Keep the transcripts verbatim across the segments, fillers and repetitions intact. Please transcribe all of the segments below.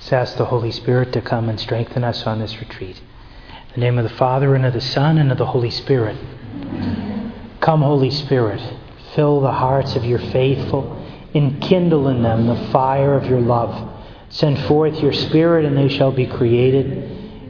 Let's ask the Holy Spirit to come and strengthen us on this retreat. In the name of the Father, and of the Son, and of the Holy Spirit. Come, Holy Spirit, fill the hearts of your faithful, enkindle in them the fire of your love. Send forth your Spirit, and they shall be created.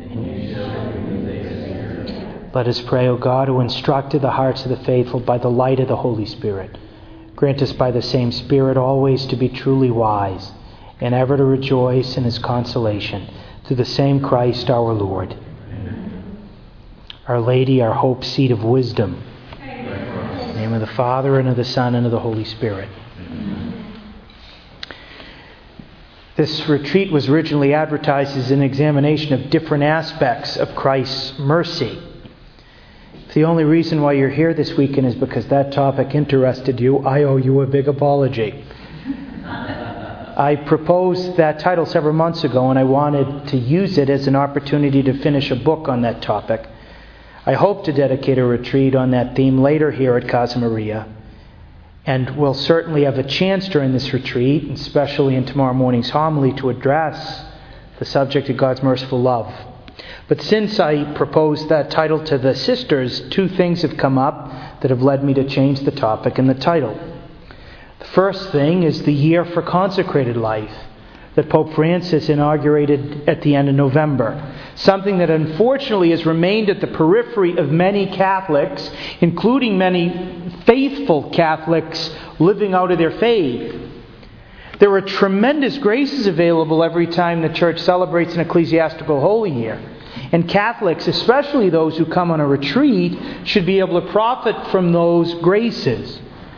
Let us pray, O God, who instructed the hearts of the faithful by the light of the Holy Spirit. Grant us by the same Spirit always to be truly wise, and ever to rejoice in his consolation, through the same Christ our Lord. Amen. Our Lady, our hope, seat of wisdom. Amen. In the name of the Father, and of the Son, and of the Holy Spirit. Amen. This retreat was originally advertised as an examination of different aspects of Christ's mercy. If the only reason why you're here this weekend is because that topic interested you, I owe you a big apology. I proposed that title several months ago, and I wanted to use it as an opportunity to finish a book on that topic. I hope to dedicate a retreat on that theme later here at Casa Maria, and we'll certainly have a chance during this retreat, especially in tomorrow morning's homily, to address the subject of God's merciful love. But since I proposed that title to the sisters, two things have come up that have led me to change the topic and the title. The first thing is the year for consecrated life that Pope Francis inaugurated at the end of November. Something that unfortunately has remained at the periphery of many Catholics, including many faithful Catholics living out of their faith. There are tremendous graces available every time the Church celebrates an ecclesiastical holy year. And Catholics, especially those who come on a retreat, should be able to profit from those graces.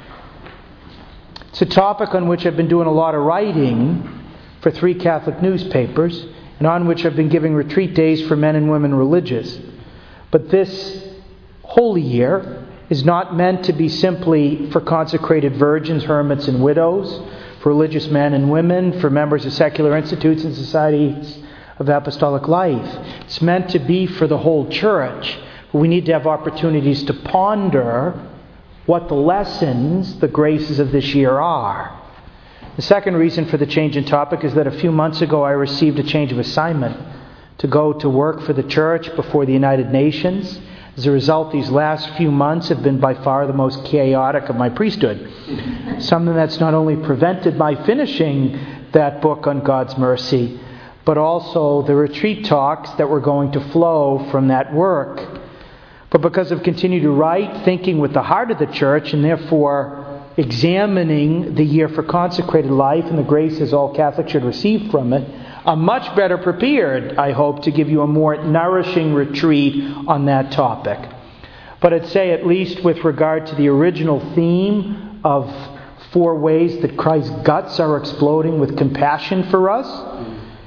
It's a topic on which I've been doing a lot of writing for three Catholic newspapers, and on which I've been giving retreat days for men and women religious. But this holy year is not meant to be simply for consecrated virgins, hermits, and widows, for religious men and women, for members of secular institutes and societies of apostolic life. It's meant to be for the whole Church. We need to have opportunities to ponder what the lessons, the graces of this year are. The second reason for the change in topic is that a few months ago I received a change of assignment to go to work for the Church before the United Nations. As a result, these last few months have been by far the most chaotic of my priesthood. Something that's not only prevented my finishing that book on God's mercy, but also the retreat talks that were going to flow from that work. But because I've continued to write, thinking with the heart of the Church, and therefore examining the year for consecrated life and the graces all Catholics should receive from it, I'm much better prepared, I hope, to give you a more nourishing retreat on that topic. But I'd say, at least with regard to the original theme of four ways that Christ's guts are exploding with compassion for us,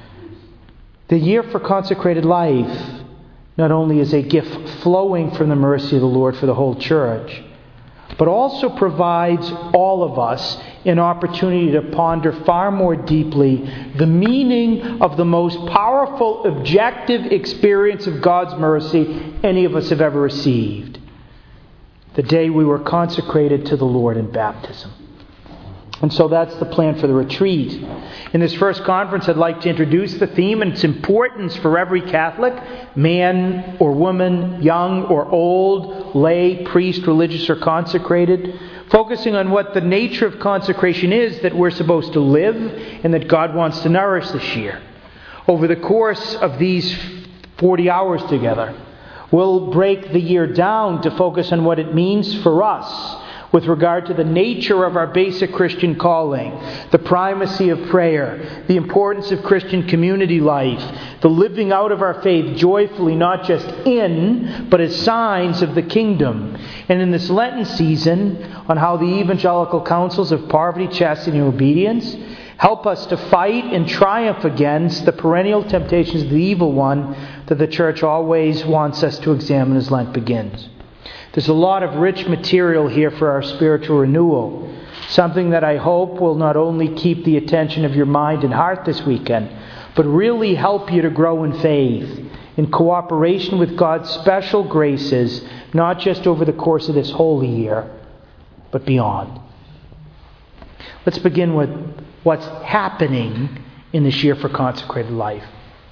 the year for consecrated life not only is a gift flowing from the mercy of the Lord for the whole Church, but also provides all of us an opportunity to ponder far more deeply the meaning of the most powerful, objective experience of God's mercy any of us have ever received. The day we were consecrated to the Lord in baptism. And so that's the plan for the retreat. In this first conference, I'd like to introduce the theme and its importance for every Catholic, man or woman, young or old, lay, priest, religious or consecrated, focusing on what the nature of consecration is that we're supposed to live and that God wants to nourish this year. Over the course of these forty hours together, we'll break the year down to focus on what it means for us with regard to the nature of our basic Christian calling, the primacy of prayer, the importance of Christian community life, the living out of our faith joyfully, not just in, but as signs of the kingdom. And in this Lenten season, on how the evangelical counsels of poverty, chastity, and obedience help us to fight and triumph against the perennial temptations of the evil one that the Church always wants us to examine as Lent begins. There's a lot of rich material here for our spiritual renewal. Something that I hope will not only keep the attention of your mind and heart this weekend, but really help you to grow in faith, in cooperation with God's special graces, not just over the course of this holy year, but beyond. Let's begin with what's happening in this year for consecrated life.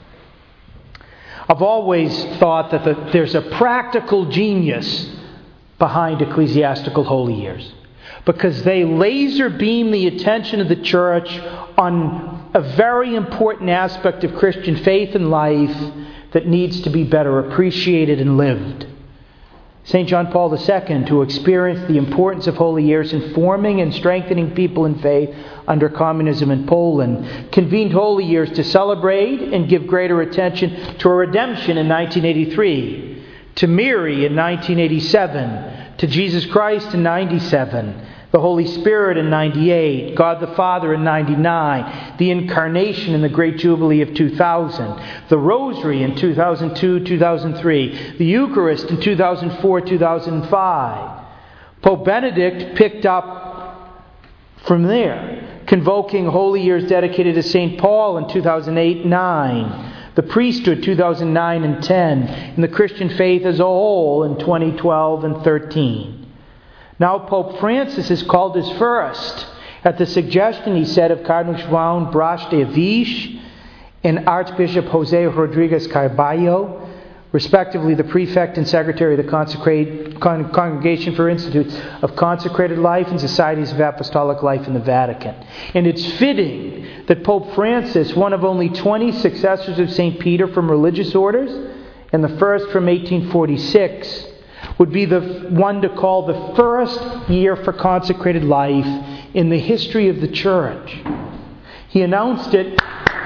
I've always thought that the, there's a practical genius behind ecclesiastical holy years, because they laser beam the attention of the church on a very important aspect of Christian faith and life that needs to be better appreciated and lived. Saint John Paul the Second, who experienced the importance of holy years in forming and strengthening people in faith under communism in Poland, convened holy years to celebrate and give greater attention to our redemption in nineteen eighty-three, to Mary in nineteen eighty-seven, to Jesus Christ in ninety-seven, the Holy Spirit in ninety-eight, God the Father in ninety-nine, the Incarnation in the Great Jubilee of two thousand, the Rosary in two thousand two, two thousand three, the Eucharist in two thousand four, two thousand five. Pope Benedict picked up from there, convoking holy years dedicated to Saint Paul in two thousand eight nine, the priesthood two thousand nine and ten, and the Christian faith as a whole in twenty twelve and thirteen. Now Pope Francis has called his first, at the suggestion, he said, of Cardinal João Brás de Aviz and Archbishop José Rodrigues Carballo, respectively the prefect and secretary of the Consecrate, Con- Congregation for Institutes of Consecrated Life and Societies of Apostolic Life in the Vatican. And it's fitting that Pope Francis, one of only twenty successors of Saint Peter from religious orders, and the first from eighteen forty-six, would be the one to call the first year for consecrated life in the history of the Church. He announced it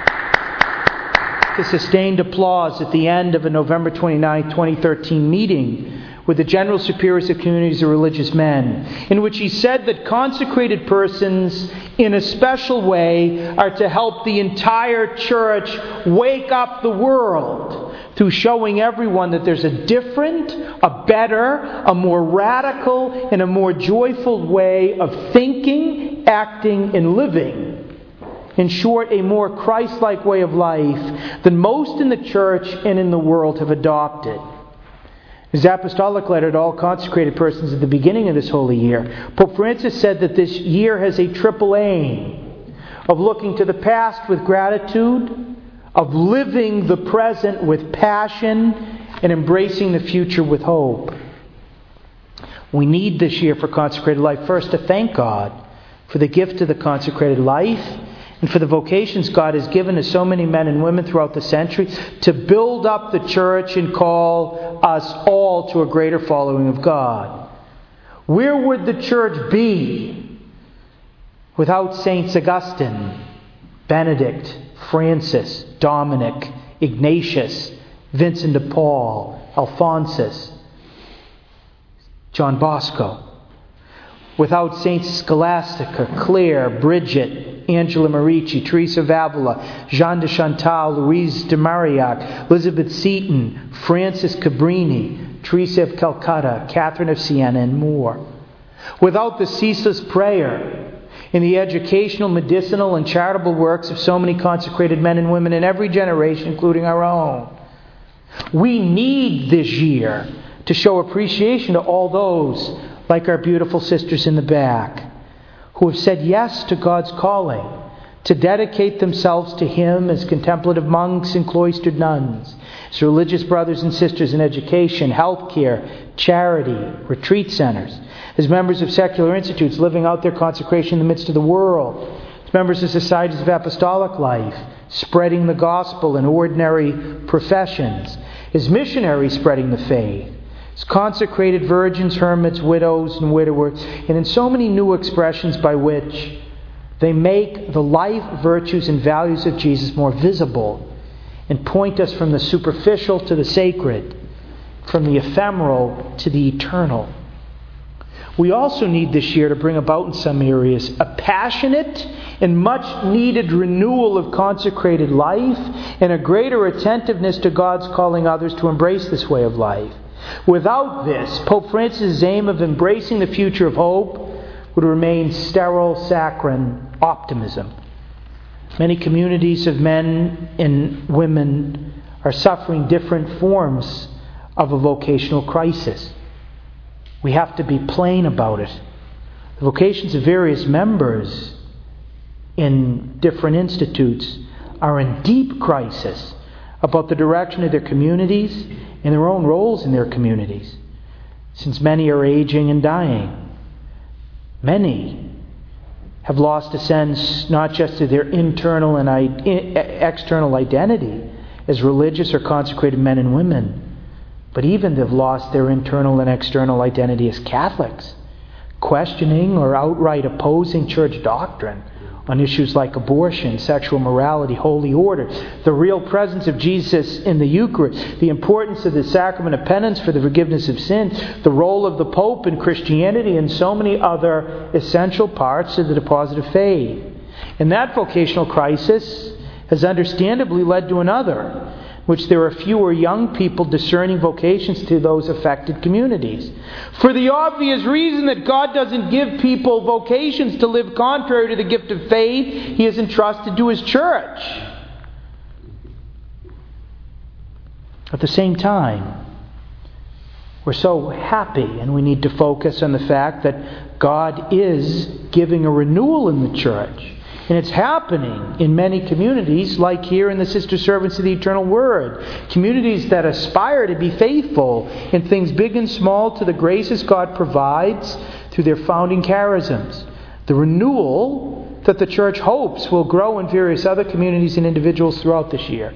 to sustained applause at the end of a November twenty-ninth, twenty thirteen meeting with the General Superiors of Communities of Religious Men, in which he said that consecrated persons, in a special way, are to help the entire Church wake up the world through showing everyone that there's a different, a better, a more radical, and a more joyful way of thinking, acting, and living. In short, a more Christ-like way of life than most in the Church and in the world have adopted. His apostolic letter to all consecrated persons at the beginning of this holy year, Pope Francis said that this year has a triple aim of looking to the past with gratitude, of living the present with passion, and embracing the future with hope. We need this year for consecrated life first to thank God for the gift of the consecrated life and for the vocations God has given to so many men and women throughout the centuries to build up the Church and call us all to a greater following of God. Where would the Church be without Saints Augustine, Benedict, Francis, Dominic, Ignatius, Vincent de Paul, Alphonsus, John Bosco? Without Saints Scholastica, Clare, Bridget, Angela Merici, Teresa of Avila, Jean de Chantal, Louise de Marillac, Elizabeth Seton, Francis Cabrini, Teresa of Calcutta, Catherine of Siena, and more. Without the ceaseless prayer in the educational, medicinal, and charitable works of so many consecrated men and women in every generation, including our own. We need this year to show appreciation to all those, like our beautiful sisters in the back, who have said yes to God's calling to dedicate themselves to Him as contemplative monks and cloistered nuns, as religious brothers and sisters in education, healthcare, charity, retreat centers, as members of secular institutes living out their consecration in the midst of the world, as members of societies of apostolic life, spreading the gospel in ordinary professions, as missionaries spreading the faith, as consecrated virgins, hermits, widows, and widowers, and in so many new expressions by which they make the life, virtues, and values of Jesus more visible and point us from the superficial to the sacred, from the ephemeral to the eternal. We also need this year to bring about in some areas a passionate and much needed renewal of consecrated life and a greater attentiveness to God's calling others to embrace this way of life. Without this, Pope Francis' aim of embracing the future of hope would remain sterile, saccharine optimism. Many communities of men and women are suffering different forms of a vocational crisis. We have to be plain about it. The vocations of various members in different institutes are in deep crisis about the direction of their communities and their own roles in their communities, since many are aging and dying. Many have lost a sense not just of their internal and I- external identity as religious or consecrated men and women, but even they've lost their internal and external identity as Catholics, questioning or outright opposing church doctrine on issues like abortion, sexual morality, holy order, the real presence of Jesus in the Eucharist, the importance of the sacrament of penance for the forgiveness of sins, the role of the Pope in Christianity, and so many other essential parts of the deposit of faith. And that vocational crisis has understandably led to another, which there are fewer young people discerning vocations to those affected communities. For the obvious reason that God doesn't give people vocations to live contrary to the gift of faith He has entrusted to His church. At the same time, we're so happy, and we need to focus on the fact that God is giving a renewal in the church. And it's happening in many communities, like here in the Sister Servants of the Eternal Word. Communities that aspire to be faithful in things big and small to the graces God provides through their founding charisms. The renewal that the church hopes will grow in various other communities and individuals throughout this year.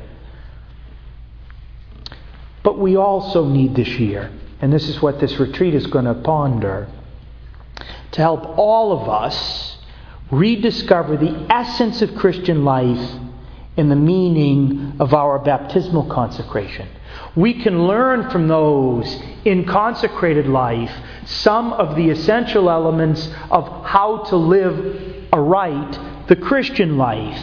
But we also need this year, and this is what this retreat is going to ponder, to help all of us rediscover the essence of Christian life and the meaning of our baptismal consecration. We can learn from those in consecrated life some of the essential elements of how to live aright the Christian life.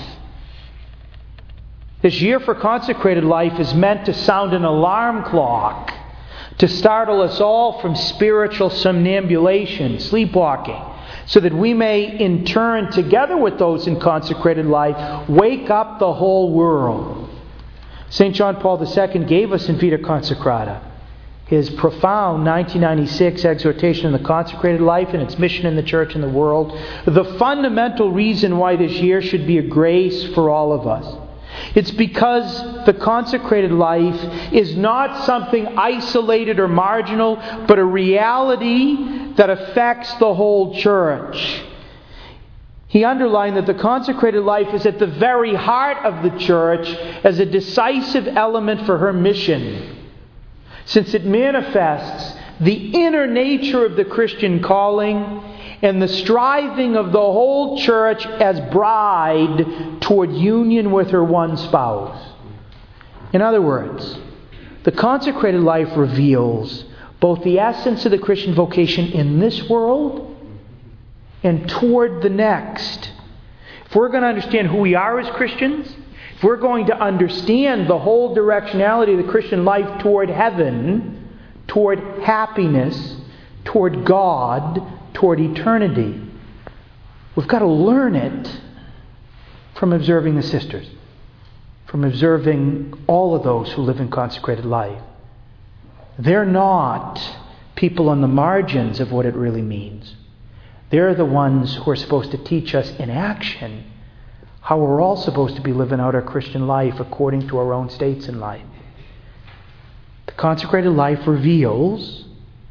This year for consecrated life is meant to sound an alarm clock, to startle us all from spiritual somnambulation, sleepwalking, so that we may, in turn, together with those in consecrated life, wake up the whole world. Saint John Paul the Second gave us in Vita Consecrata his profound nineteen ninety-six exhortation on the consecrated life and its mission in the church and the world. The fundamental reason why this year should be a grace for all of us. It's because the consecrated life is not something isolated or marginal, but a reality that affects the whole church. He underlined that the consecrated life is at the very heart of the church as a decisive element for her mission, since it manifests the inner nature of the Christian calling and the striving of the whole church as bride toward union with her one spouse. In other words, the consecrated life reveals both the essence of the Christian vocation in this world and toward the next. If we're going to understand who we are as Christians, if we're going to understand the whole directionality of the Christian life toward heaven, toward happiness, toward God, toward eternity, we've got to learn it from observing the sisters, from observing all of those who live in consecrated life. They're not people on the margins of what it really means. They're the ones who are supposed to teach us in action how we're all supposed to be living out our Christian life according to our own states in life. The consecrated life reveals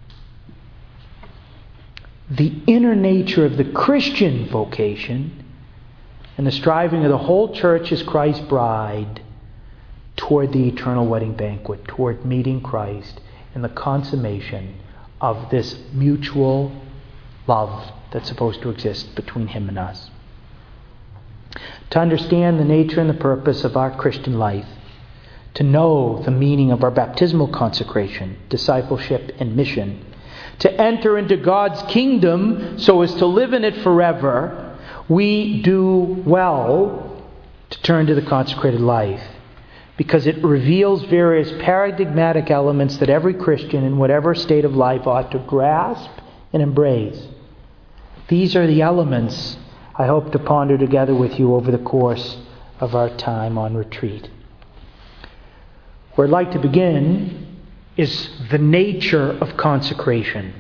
the inner nature of the Christian vocation and the striving of the whole church as Christ's bride toward the eternal wedding banquet, toward meeting Christ and the consummation of this mutual love that's supposed to exist between Him and us. To understand the nature and the purpose of our Christian life, to know the meaning of our baptismal consecration, discipleship, and mission, to enter into God's kingdom so as to live in it forever, we do well to turn to the consecrated life, because it reveals various paradigmatic elements that every Christian in whatever state of life ought to grasp and embrace. These are the elements I hope to ponder together with you over the course of our time on retreat. Where I'd like to begin is the nature of consecration.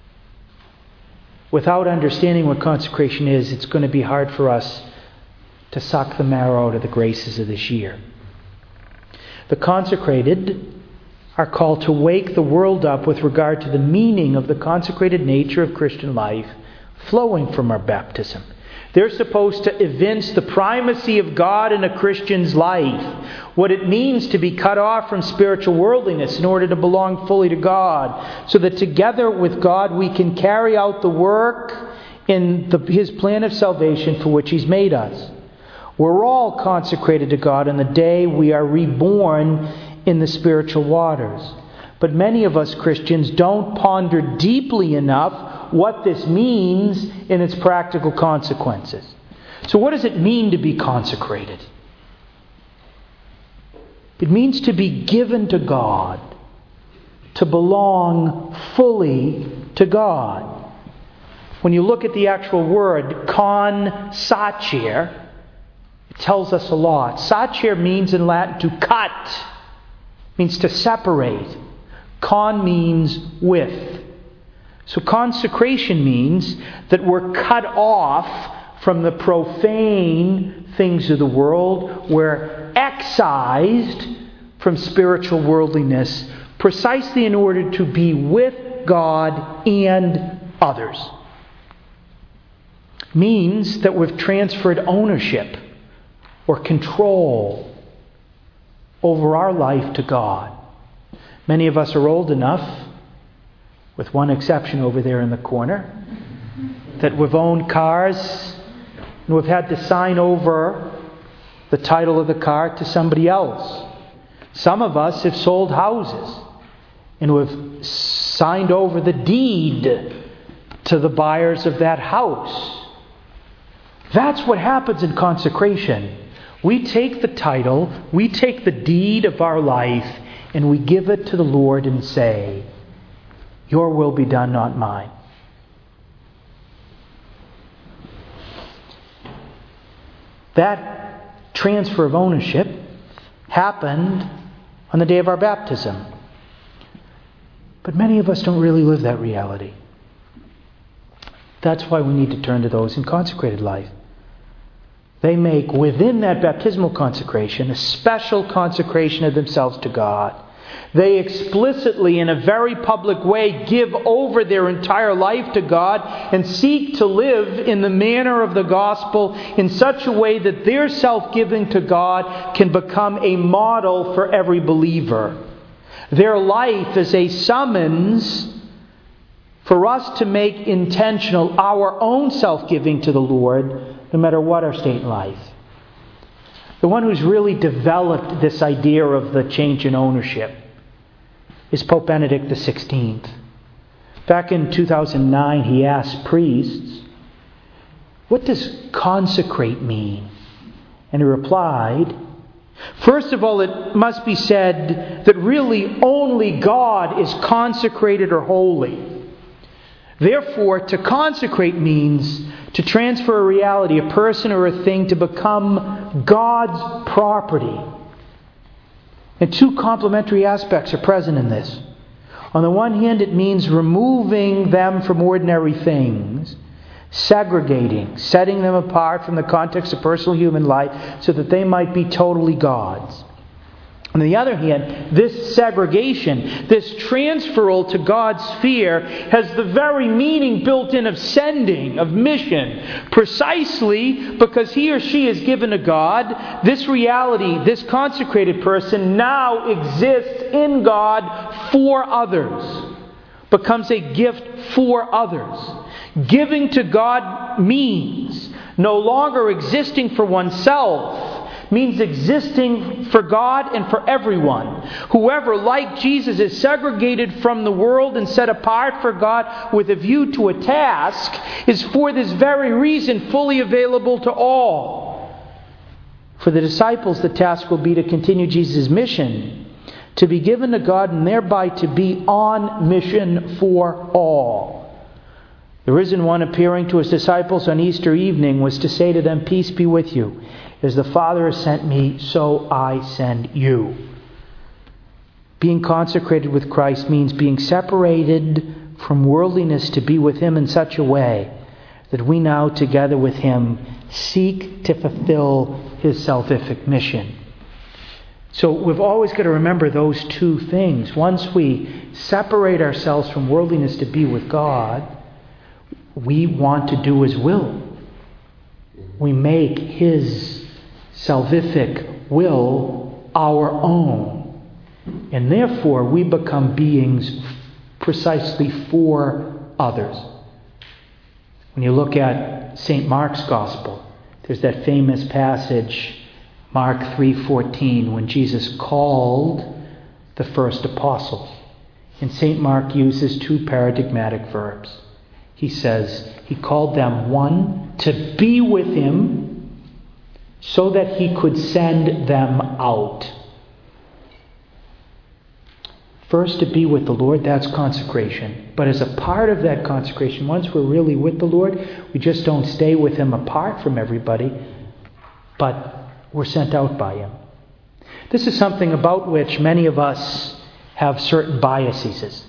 Without understanding what consecration is, it's going to be hard for us to suck the marrow out of the graces of this year. The consecrated are called to wake the world up with regard to the meaning of the consecrated nature of Christian life flowing from our baptism. They're supposed to evince the primacy of God in a Christian's life, what it means to be cut off from spiritual worldliness in order to belong fully to God, so that together with God we can carry out the work in the, His plan of salvation for which He's made us. We're all consecrated to God on the day we are reborn in the spiritual waters. But many of us Christians don't ponder deeply enough what this means in its practical consequences. So what does it mean to be consecrated? It means to be given to God, to belong fully to God. When you look at the actual word, consacere, it tells us a lot. Sacere means in Latin to cut, means to separate. Con means with. So consecration means that we're cut off from the profane things of the world. We're excised from spiritual worldliness precisely in order to be with God and others. Means that we've transferred ownership or control over our life to God. Many of us are old enough, with one exception over there in the corner, that we've owned cars and we've had to sign over the title of the car to somebody else. Some of us have sold houses and we've signed over the deed to the buyers of that house. That's what happens in consecration. We take the title, we take the deed of our life, and we give it to the Lord and say, Your will be done, not mine. That transfer of ownership happened on the day of our baptism. But many of us don't really live that reality. That's why we need to turn to those in consecrated life. They make within that baptismal consecration a special consecration of themselves to God. They explicitly, in a very public way, give over their entire life to God and seek to live in the manner of the gospel in such a way that their self-giving to God can become a model for every believer. Their life is a summons for us to make intentional our own self-giving to the Lord, no matter what our state in life. The one who's really developed this idea of the change in ownership is Pope Benedict the sixteenth. Back in two thousand nine, he asked priests, what does consecrate mean? And he replied, first of all, it must be said that really only God is consecrated or holy. Therefore, to consecrate means to transfer a reality, a person or a thing, to become God's property. And two complementary aspects are present in this. On the one hand, it means removing them from ordinary things, segregating, setting them apart from the context of personal human life so that they might be totally God's. On the other hand, this segregation, this transferal to God's sphere, has the very meaning built in of sending, of mission. Precisely because he or she is given to God, this reality, this consecrated person now exists in God for others. Becomes a gift for others. Giving to God means no longer existing for oneself, means existing for God and for everyone. Whoever, like Jesus, is segregated from the world and set apart for God with a view to a task, is for this very reason fully available to all. For the disciples, the task will be to continue Jesus' mission, to be given to God and thereby to be on mission for all. The risen one, appearing to his disciples on Easter evening, was to say to them, peace be with you. As the Father has sent me, so I send you. Being consecrated with Christ means being separated from worldliness to be with Him in such a way that we now, together with him, seek to fulfill his salvific mission. So we've always got to remember those two things. Once we separate ourselves from worldliness to be with God, we want to do his will. We make his salvific will our own. And therefore, we become beings precisely for others. When you look at Saint Mark's Gospel, there's that famous passage, Mark three fourteen, when Jesus called the first apostles. And Saint Mark uses two paradigmatic verbs. He says he called them, one, to be with him so that he could send them out. First, to be with the Lord, that's consecration. But as a part of that consecration, once we're really with the Lord, we just don't stay with him apart from everybody, but we're sent out by him. This is something about which many of us have certain biases.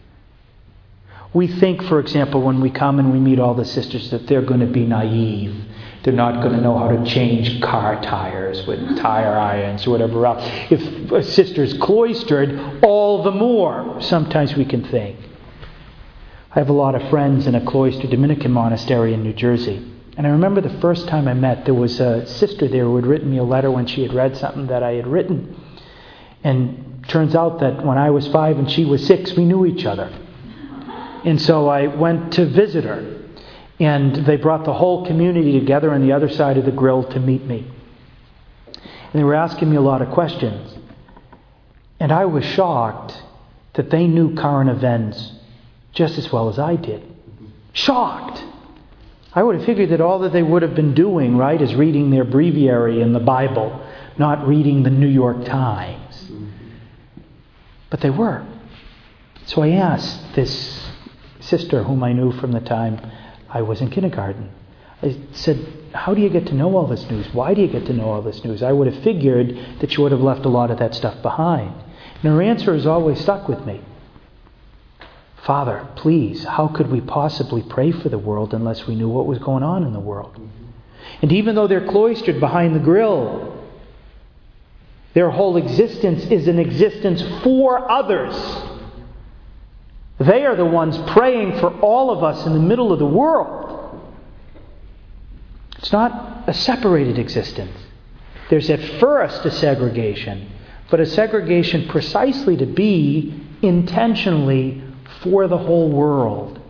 We think, for example, when we come and we meet all the sisters, that they're going to be naive. They're not going to know how to change car tires with tire irons or whatever else. If a sister's cloistered, all the more, sometimes we can think. I have a lot of friends in a cloistered Dominican monastery in New Jersey. And I remember the first time I met, there was a sister there who had written me a letter when she had read something that I had written. And it turns out that when I was five and she was six, we knew each other. And so I went to visit her. And they brought the whole community together on the other side of the grill to meet me. And they were asking me a lot of questions. And I was shocked that they knew current events just as well as I did. Shocked. I would have figured that all that they would have been doing, right, is reading their breviary in the Bible, not reading the New York Times. But they were. So I asked this sister whom I knew from the time I was in kindergarten. I said, how do you get to know all this news? Why do you get to know all this news? I would have figured that you would have left a lot of that stuff behind. And her answer has always stuck with me. Father, please, how could we possibly pray for the world unless we knew what was going on in the world? And even though they're cloistered behind the grill, their whole existence is an existence for others. They are the ones praying for all of us in the middle of the world. It's not a separated existence. There's at first a segregation, but a segregation precisely to be intentionally for the whole world.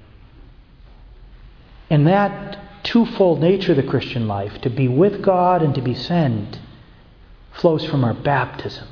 And that twofold nature of the Christian life, to be with God and to be sent, flows from our baptism.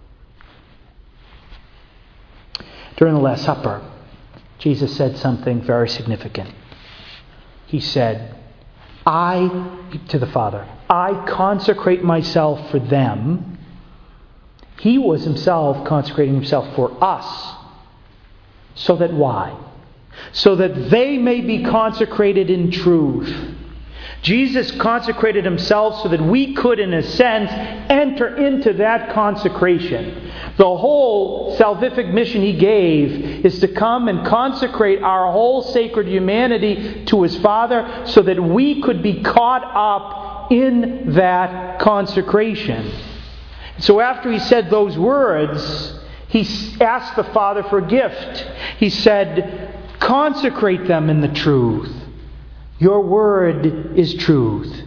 During the Last Supper, Jesus said something very significant. He said, I, to the Father, I consecrate myself for them. He was himself consecrating himself for us. So that why? So that they may be consecrated in truth. Jesus consecrated himself so that we could, in a sense, enter into that consecration. The whole salvific mission he gave is to come and consecrate our whole sacred humanity to his Father so that we could be caught up in that consecration. So after he said those words, he asked the Father for a gift. He said, consecrate them in the truth. Your word is truth.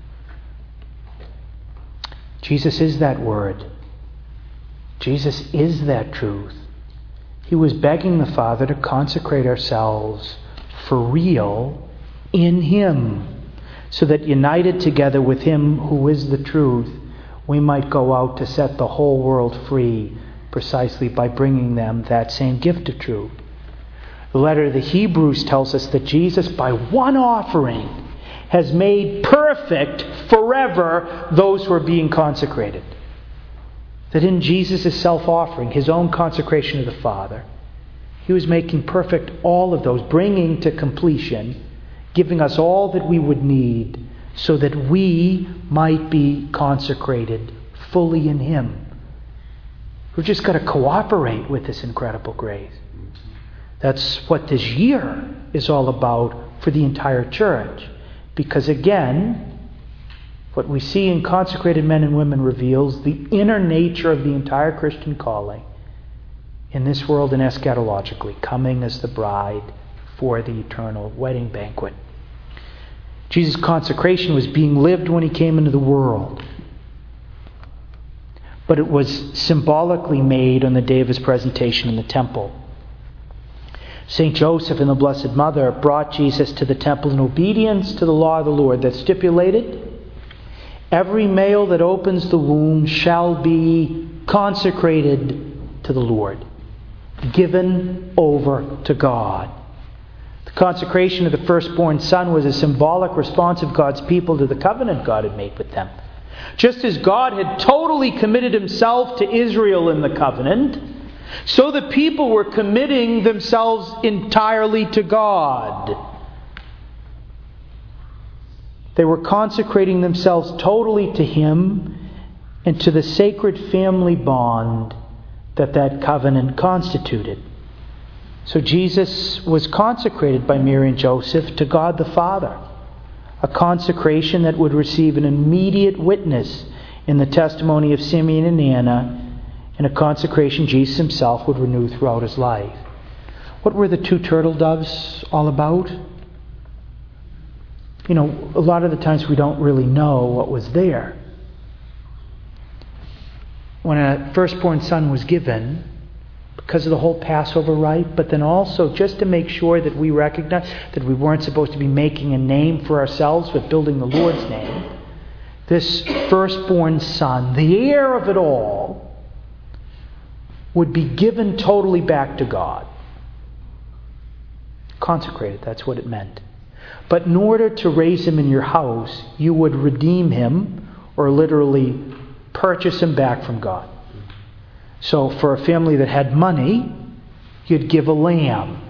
Jesus is that word. Jesus is that truth. He was begging the Father to consecrate ourselves for real in him, so that united together with him who is the truth, we might go out to set the whole world free precisely by bringing them that same gift of truth. The letter to the Hebrews tells us that Jesus, by one offering, has made perfect forever those who are being consecrated. That in Jesus' self-offering, his own consecration to the Father, he was making perfect all of those, bringing to completion, giving us all that we would need so that we might be consecrated fully in him. We've just got to cooperate with this incredible grace. That's what this year is all about for the entire church. Because again, what we see in consecrated men and women reveals the inner nature of the entire Christian calling in this world and eschatologically, coming as the bride for the eternal wedding banquet. Jesus' consecration was being lived when he came into the world. But it was symbolically made on the day of his presentation in the temple. Saint Joseph and the Blessed Mother brought Jesus to the temple in obedience to the law of the Lord that stipulated, every male that opens the womb shall be consecrated to the Lord, given over to God. The consecration of the firstborn son was a symbolic response of God's people to the covenant God had made with them. Just as God had totally committed himself to Israel in the covenant, so the people were committing themselves entirely to God. They were consecrating themselves totally to Him and to the sacred family bond that that covenant constituted. So Jesus was consecrated by Mary and Joseph to God the Father, a consecration that would receive an immediate witness in the testimony of Simeon and Anna, and a consecration Jesus himself would renew throughout his life. What were the two turtle doves all about? You know, a lot of the times we don't really know what was there. When a firstborn son was given, because of the whole Passover rite, but then also just to make sure that we recognize that we weren't supposed to be making a name for ourselves, but building the Lord's name, this firstborn son, the heir of it all, would be given totally back to God. Consecrated, that's what it meant. But in order to raise him in your house, you would redeem him, or literally purchase him back from God. So for a family that had money, you'd give a lamb.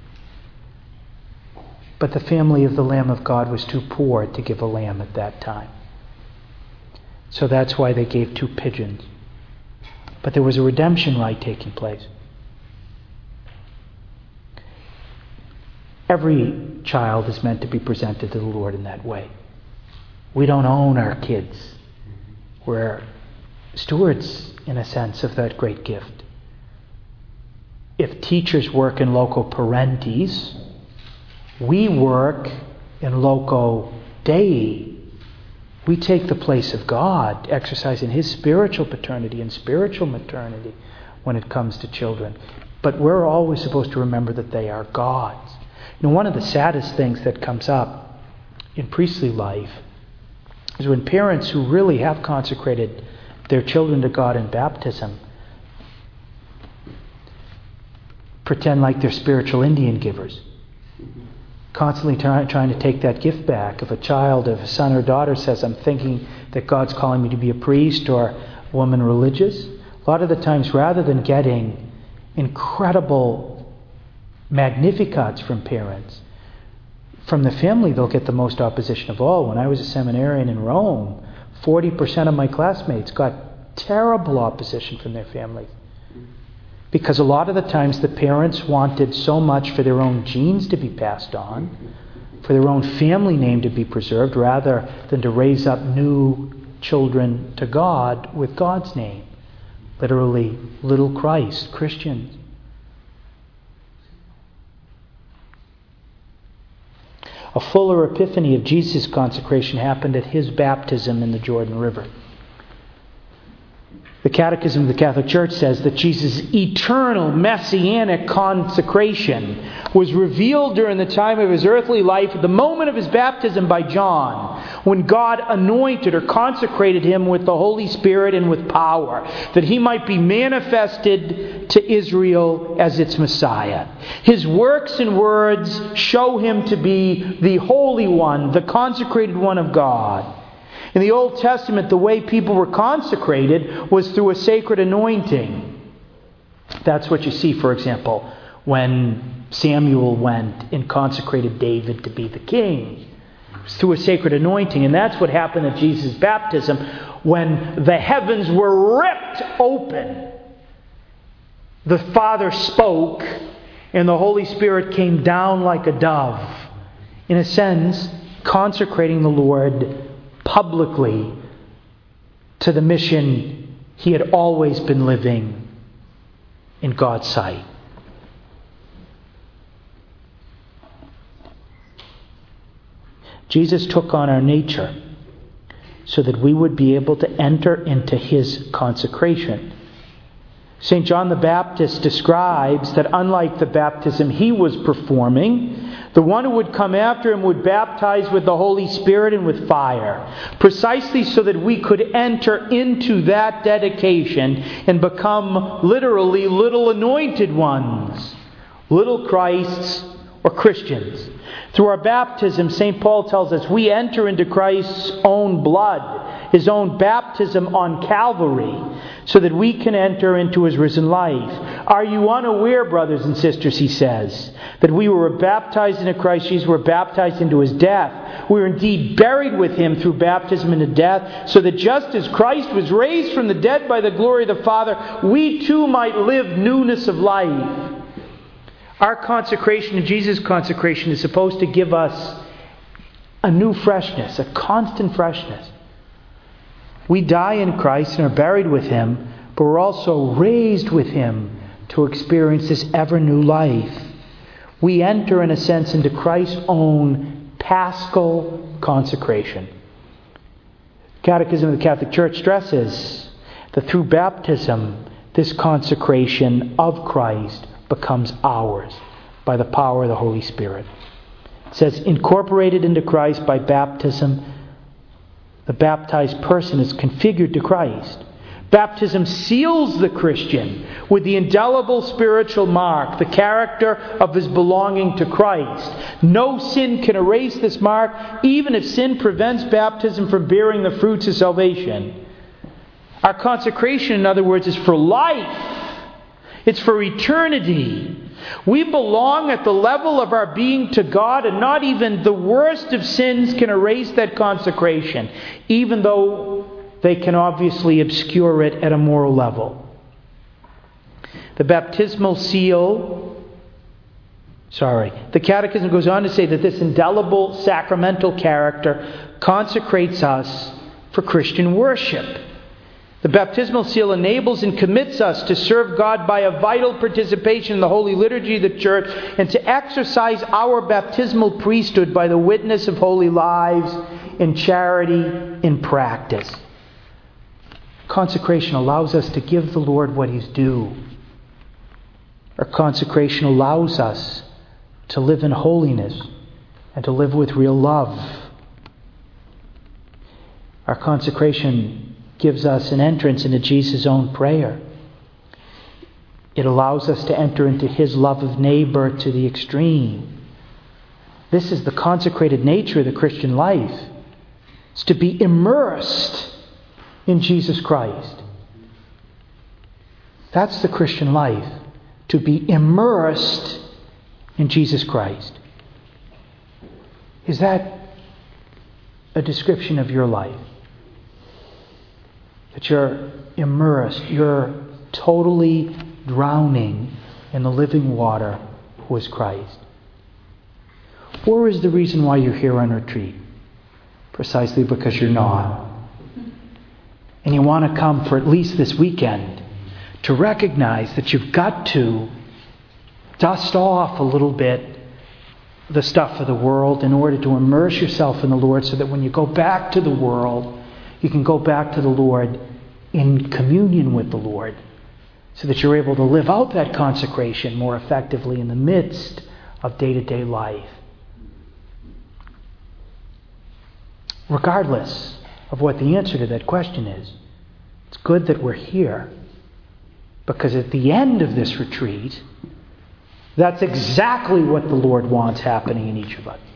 But the family of the Lamb of God was too poor to give a lamb at that time. So that's why they gave two pigeons. But there was a redemption rite taking place. Every child is meant to be presented to the Lord in that way. We don't own our kids. We're stewards, in a sense, of that great gift. If teachers work in loco parentis, we work in loco Dei. We take the place of God, exercising His spiritual paternity and spiritual maternity when it comes to children. But we're always supposed to remember that they are God's. You know, one of the saddest things that comes up in priestly life is when parents who really have consecrated their children to God in baptism pretend like they're spiritual Indian givers. Constantly try, trying to take that gift back. If a child, if a son or daughter says, I'm thinking that God's calling me to be a priest or a woman religious, a lot of the times rather than getting incredible magnificats from parents, from the family they'll get the most opposition of all. When I was a seminarian in Rome, forty percent of my classmates got terrible opposition from their families. Because a lot of the times the parents wanted so much for their own genes to be passed on, for their own family name to be preserved, rather than to raise up new children to God with God's name. Literally, little Christ, Christians. A fuller epiphany of Jesus' consecration happened at his baptism in the Jordan River. The Catechism of the Catholic Church says that Jesus' eternal messianic consecration was revealed during the time of his earthly life at the moment of his baptism by John, when God anointed or consecrated him with the Holy Spirit and with power, that he might be manifested to Israel as its Messiah. His works and words show him to be the Holy One, the consecrated one of God. In the Old Testament, the way people were consecrated was through a sacred anointing. That's what you see, for example, when Samuel went and consecrated David to be the king. It was through a sacred anointing. And that's what happened at Jesus' baptism when the heavens were ripped open. The Father spoke and the Holy Spirit came down like a dove In a sense, consecrating the Lord publicly to the mission he had always been living in God's sight. Jesus took on our nature so that we would be able to enter into his consecration. Saint John the Baptist describes that unlike the baptism he was performing, the one who would come after him would baptize with the Holy Spirit and with fire, precisely so that we could enter into that dedication and become literally little anointed ones, little Christs or Christians. Through our baptism, Saint Paul tells us, we enter into Christ's own blood, his own baptism on Calvary, so that we can enter into his risen life. Are you unaware, brothers and sisters, he says, that we were baptized into Christ Jesus, were baptized into his death. We were indeed buried with him through baptism into death, so that just as Christ was raised from the dead by the glory of the Father, we too might live newness of life. Our consecration and Jesus' consecration is supposed to give us a new freshness, a constant freshness. We die in Christ and are buried with him, but we're also raised with him to experience this ever new life. We enter, in a sense, into Christ's own paschal consecration. Catechism of the Catholic Church stresses that through baptism, this consecration of Christ becomes ours by the power of the Holy Spirit. It says, incorporated into Christ by baptism, the baptized person is configured to Christ. Baptism seals the Christian with the indelible spiritual mark, the character of his belonging to Christ. No sin can erase this mark, even if sin prevents baptism from bearing the fruits of salvation. Our consecration, in other words, is for life. It's for eternity. We belong at the level of our being to God, and not even the worst of sins can erase that consecration, even though they can obviously obscure it at a moral level. The baptismal seal, sorry, the Catechism goes on to say that this indelible sacramental character consecrates us for Christian worship. The baptismal seal enables and commits us to serve God by a vital participation in the Holy Liturgy of the Church, and to exercise our baptismal priesthood by the witness of holy lives in charity, in practice. Consecration allows us to give the Lord what He's due. Our consecration allows us to live in holiness and to live with real love. Our consecration gives us an entrance into Jesus' own prayer. It allows us to enter into His love of neighbor to the extreme. This is the consecrated nature of the Christian life. It's to be immersed in Jesus Christ. That's the Christian life. To be immersed in Jesus Christ. Is that a description of your life? That you're immersed, you're totally drowning in the living water who is Christ? Or is the reason why you're here on retreat precisely because you're not? And you want to come for at least this weekend to recognize that you've got to dust off a little bit the stuff of the world in order to immerse yourself in the Lord, so that when you go back to the world, you can go back to the Lord in communion with the Lord, so that you're able to live out that consecration more effectively in the midst of day-to-day life. Regardless of what the answer to that question is, it's good that we're here, because at the end of this retreat, that's exactly what the Lord wants happening in each of us.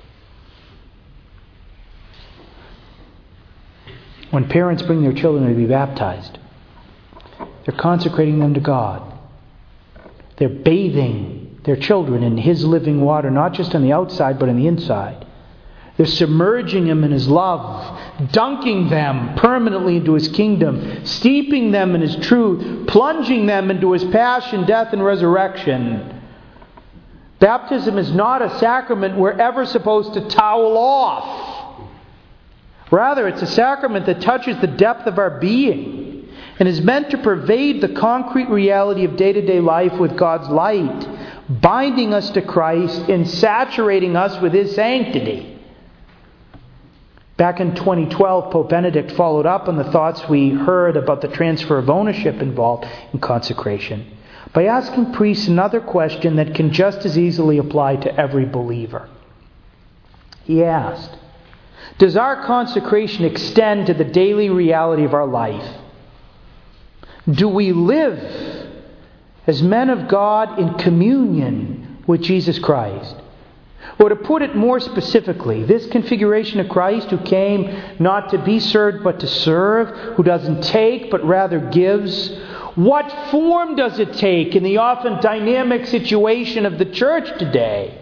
When parents bring their children to be baptized, they're consecrating them to God. They're bathing their children in His living water, not just on the outside, but on the inside. They're submerging them in His love, dunking them permanently into His kingdom, steeping them in His truth, plunging them into His passion, death, and resurrection. Baptism is not a sacrament we're ever supposed to towel off. Rather, it's a sacrament that touches the depth of our being and is meant to pervade the concrete reality of day-to-day life with God's light, binding us to Christ and saturating us with His sanctity. Back in twenty twelve, Pope Benedict followed up on the thoughts we heard about the transfer of ownership involved in consecration by asking priests another question that can just as easily apply to every believer. He asked, does our consecration extend to the daily reality of our life? Do we live as men of God in communion with Jesus Christ? Or to put it more specifically, this configuration of Christ who came not to be served but to serve, who doesn't take but rather gives, what form does it take in the often dynamic situation of the church today?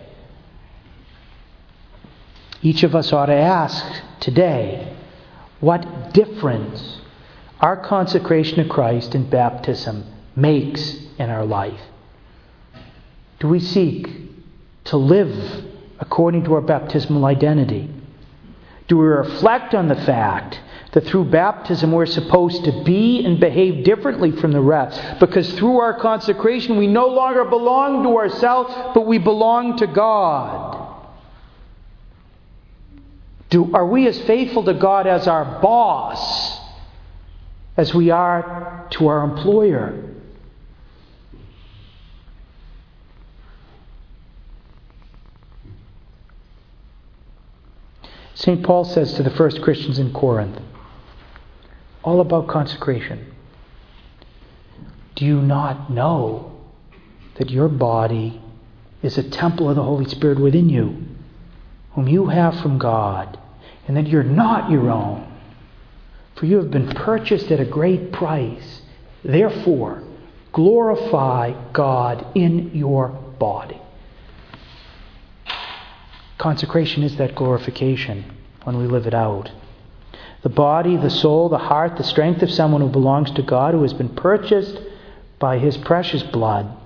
Each of us ought to ask today, what difference our consecration to Christ in baptism makes in our life? Do we seek to live according to our baptismal identity? Do we reflect on the fact that through baptism we're supposed to be and behave differently from the rest? Because through our consecration we no longer belong to ourselves, but we belong to God. Do, are we as faithful to God as our boss as we are to our employer? Saint Paul says to the first Christians in Corinth, all about consecration. Do you not know that your body is a temple of the Holy Spirit within you, whom you have from God, and that you're not your own? For you have been purchased at a great price. Therefore, glorify God in your body. Consecration is that glorification when we live it out. The body, the soul, the heart, the strength of someone who belongs to God, who has been purchased by His precious blood,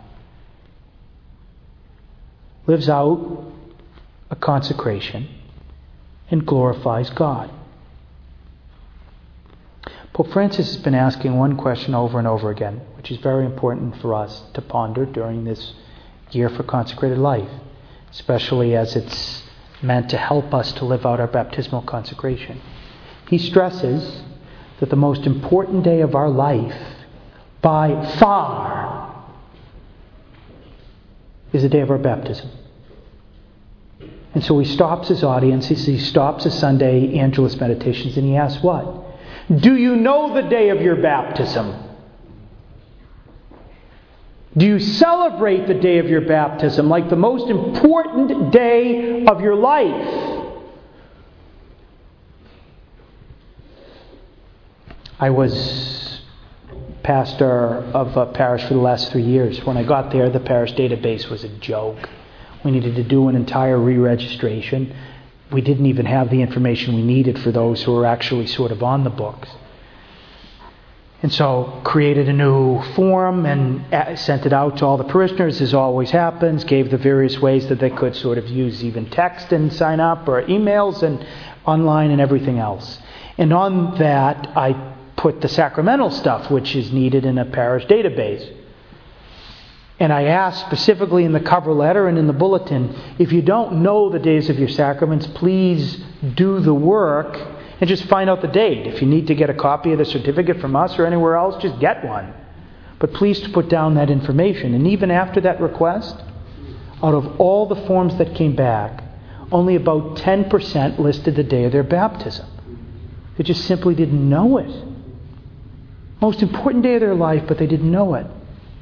lives out a consecration and glorifies God. Pope Francis has been asking one question over and over again, which is very important for us to ponder during this year for consecrated life, especially as it's meant to help us to live out our baptismal consecration. He stresses that the most important day of our life, by far, is the day of our baptism. And so he stops his audience, he stops his Sunday Angelus meditations, and he asks what? Do you know the day of your baptism? Do you celebrate the day of your baptism like the most important day of your life? I was pastor of a parish for the last three years. When I got there, the parish database was a joke. We needed to do an entire re-registration. We didn't even have the information we needed for those who were actually sort of on the books. And so created a new form and sent it out to all the parishioners, as always happens, gave the various ways that they could sort of use even text and sign up, or emails and online and everything else. And on that, I put the sacramental stuff, which is needed in a parish database. And I asked specifically in the cover letter and in the bulletin, if you don't know the days of your sacraments, please do the work and just find out the date. If you need to get a copy of the certificate from us or anywhere else, just get one. But please put down that information. And even after that request, out of all the forms that came back, only about ten percent listed the day of their baptism. They just simply didn't know it. Most important day of their life, but they didn't know it.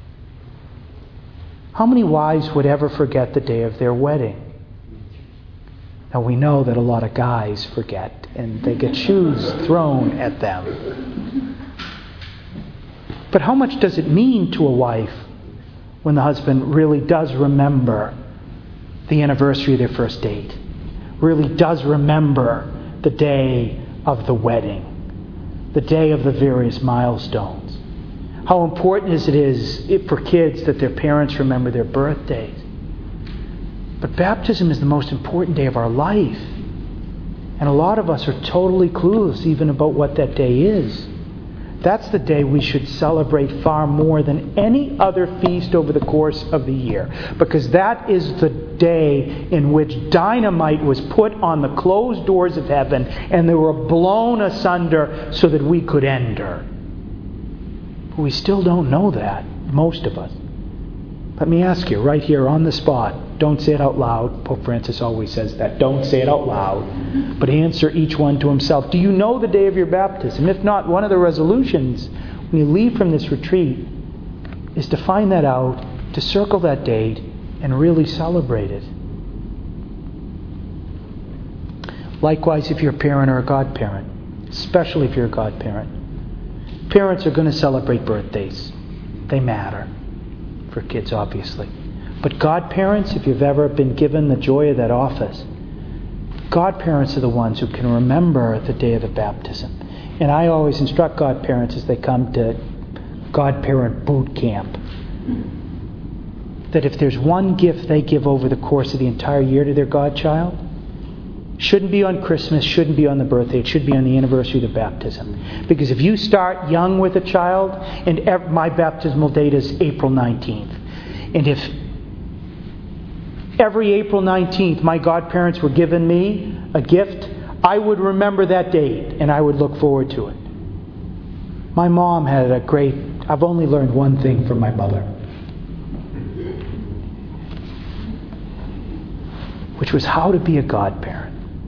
How many wives would ever forget the day of their wedding? Now we know that a lot of guys forget, and they get shoes thrown at them. But how much does it mean to a wife when the husband really does remember the anniversary of their first date? Really does remember the day of the wedding, the day of the various milestones. How important is it is for kids that their parents remember their birthdays. But baptism is the most important day of our life. And a lot of us are totally clueless even about what that day is. That's the day we should celebrate far more than any other feast over the course of the year. Because that is the day in which dynamite was put on the closed doors of heaven and they were blown asunder so that we could enter. But we still don't know that, most of us. Let me ask you right here on the spot. Don't say it out loud. Pope Francis always says that. Don't say it out loud. But answer each one to himself. Do you know the day of your baptism? If not, one of the resolutions when you leave from this retreat is to find that out, to circle that date, and really celebrate it. Likewise, if you're a parent or a godparent, especially if you're a godparent, parents are going to celebrate birthdays. They matter. For kids, obviously. But godparents, if you've ever been given the joy of that office, godparents are the ones who can remember the day of the baptism. And I always instruct godparents as they come to godparent boot camp that if there's one gift they give over the course of the entire year to their godchild, shouldn't be on Christmas, shouldn't be on the birthday, it should be on the anniversary of the baptism. Because if you start young with a child, and ev- my baptismal date is April nineteenth, and if every April nineteenth my godparents were giving me a gift, I would remember that date and I would look forward to it. My mom had a great, I've only learned one thing from my mother, which was how to be a godparent.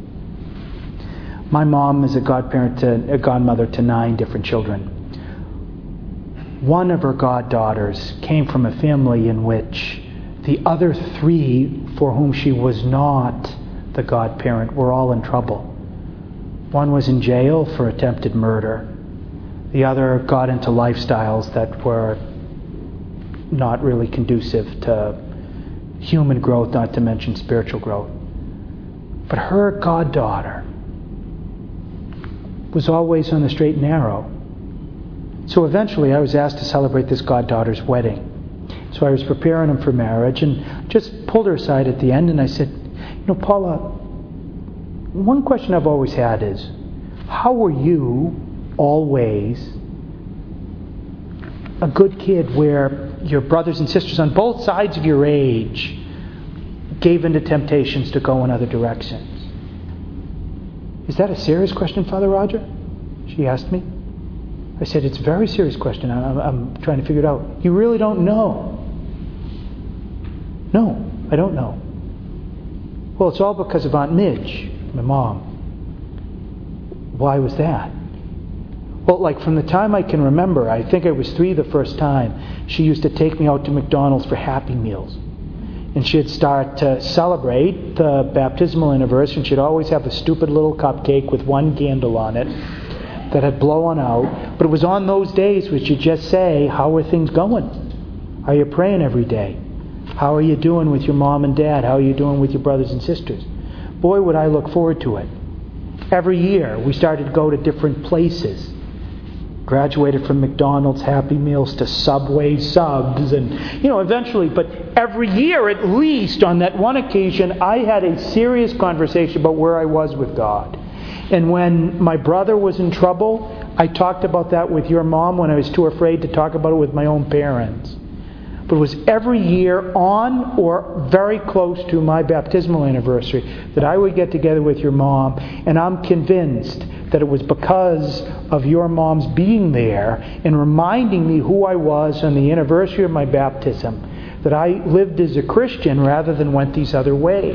My mom is a godparent to a godmother to nine different children. One of her goddaughters came from a family in which the other three for whom she was not the godparent were all in trouble. One was in jail for attempted murder. The other got into lifestyles that were not really conducive to human growth, not to mention spiritual growth. But her goddaughter was always on the straight and narrow. So eventually I was asked to celebrate this goddaughter's wedding. So I was preparing him for marriage and just pulled her aside at the end and I said, you know, Paula, one question I've always had is, how were you always a good kid where your brothers and sisters on both sides of your age gave into temptations to go in other directions? Is that a serious question, Father Roger? She asked me. I said, it's a very serious question. I'm, I'm trying to figure it out. You really don't know? No, I don't know. Well, it's all because of Aunt Midge, my mom. Why was that? Well, like from the time I can remember, I think I was three the first time, she used to take me out to McDonald's for Happy Meals. And she'd start to celebrate the baptismal anniversary, and she'd always have a stupid little cupcake with one candle on it that had blown out. But it was on those days where she'd just say, how are things going? Are you praying every day? How are you doing with your mom and dad? How are you doing with your brothers and sisters? Boy, would I look forward to it. Every year, we started to go to different places. Graduated from McDonald's Happy Meals to Subway subs, and you know, eventually, but every year at least on that one occasion I had a serious conversation about where I was with God. And when my brother was in trouble, I talked about that with your mom when I was too afraid to talk about it with my own parents. But it was every year on or very close to my baptismal anniversary that I would get together with your mom, and I'm convinced that it was because of your mom's being there and reminding me who I was on the anniversary of my baptism that I lived as a Christian rather than went these other ways.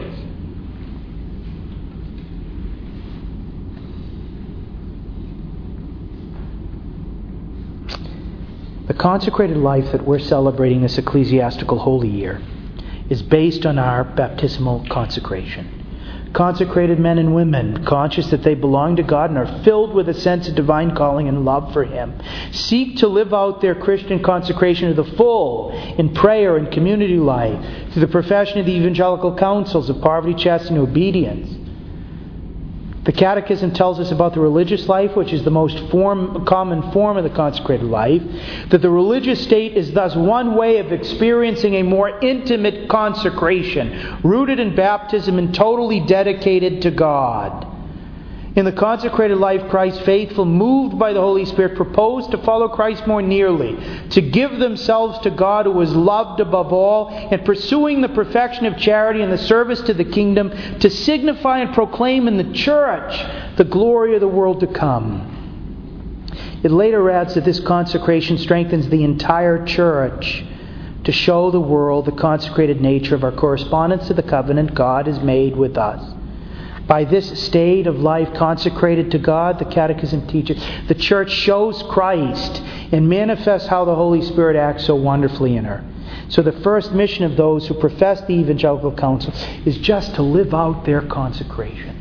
The consecrated life that we're celebrating this ecclesiastical holy year is based on our baptismal consecration. Consecrated men and women, conscious that they belong to God and are filled with a sense of divine calling and love for Him, seek to live out their Christian consecration to the full in prayer and community life, through the profession of the evangelical counsels of poverty, chastity, and obedience. The Catechism tells us about the religious life, which is the most form, common form of the consecrated life, that the religious state is thus one way of experiencing a more intimate consecration, rooted in baptism and totally dedicated to God. In the consecrated life, Christ's faithful, moved by the Holy Spirit, propose to follow Christ more nearly, to give themselves to God who is loved above all, and pursuing the perfection of charity and the service to the kingdom, to signify and proclaim in the church the glory of the world to come. It later adds that this consecration strengthens the entire church to show the world the consecrated nature of our correspondence to the covenant God has made with us. By this state of life consecrated to God, the Catechism teaches, the Church shows Christ and manifests how the Holy Spirit acts so wonderfully in her. So the first mission of those who profess the Evangelical Counsel is just to live out their consecration.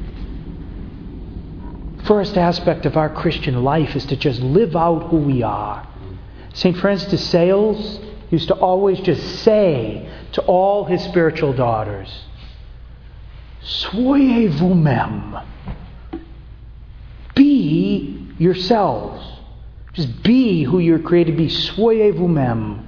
First aspect of our Christian life is to just live out who we are. Saint Francis de Sales used to always just say to all his spiritual daughters, Soyez vous-même. Be yourselves. Just be who you're created to be. Soyez vous-même.